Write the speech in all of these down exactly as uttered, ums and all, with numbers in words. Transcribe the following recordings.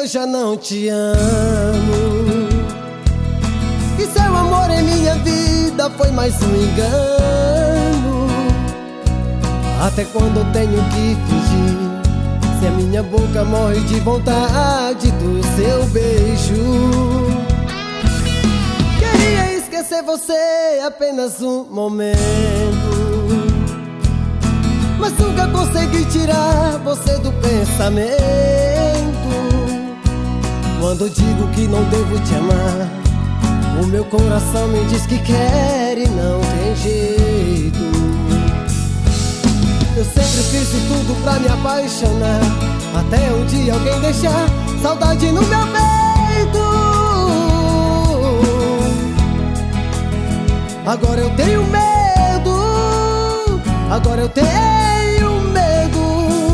eu já não te amo, que seu amor em minha vida foi mais um engano. Até quando eu tenho que fingir, se a minha boca morre de vontade do seu beijo? Queria esquecer você apenas um momento, mas nunca consegui tirar você do pensamento. Quando digo que não devo te amar, o meu coração me diz que quer e não tem jeito. Eu sempre fiz de tudo pra me apaixonar, até um dia alguém deixar saudade no meu peito. Agora eu tenho medo, agora eu tenho medo.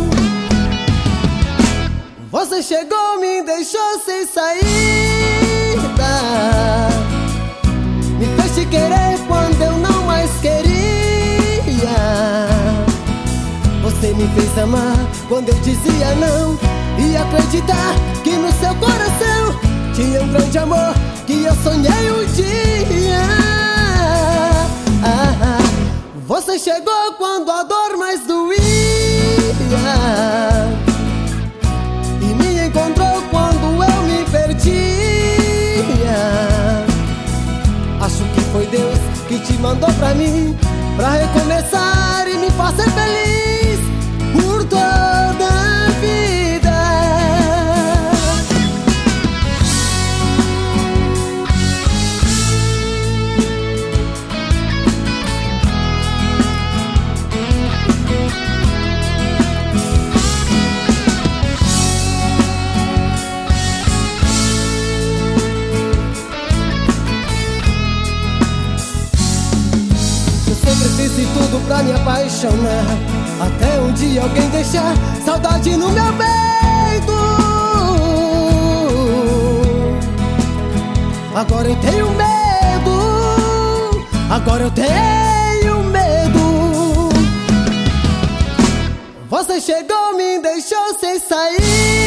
Você chegou, me deixou sem saída, me fez te querer quando eu não mais queria. Você me fez amar quando eu dizia não, e acreditar que no seu coração tinha um grande amor que eu sonhei um dia. ah, ah. Você chegou quando a dor mais doía, e me encontrou quando eu me perdia. Acho que foi Deus que te mandou pra mim, pra recomeçar e me fazer feliz por toda a vida. Sempre fiz de tudo pra me apaixonar, até um dia alguém deixar saudade no meu peito. Agora eu tenho medo, agora eu tenho medo. Você chegou, me deixou sem saída,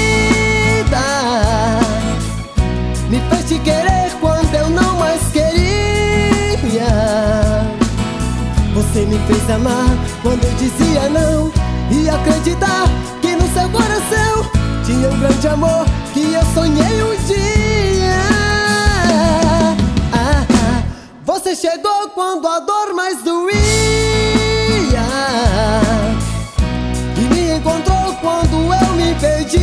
me fez te querer quando eu não mais queria. Você me fez amar quando eu dizia não, e acreditar que no seu coração tinha um grande amor que eu sonhei um dia. ah, ah. Você chegou quando a dor mais doía, e me encontrou quando eu me perdia.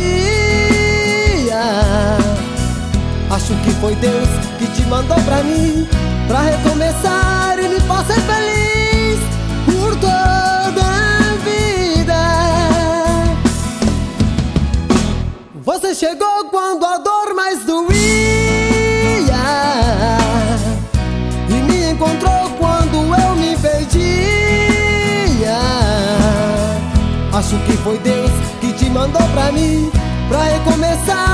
Acho que foi Deus que te mandou pra mim, pra recomeçar e me fazer feliz por toda a vida. Você chegou quando a dor mais doía, e me encontrou quando eu me perdia. Acho que foi Deus que te mandou pra mim, pra recomeçar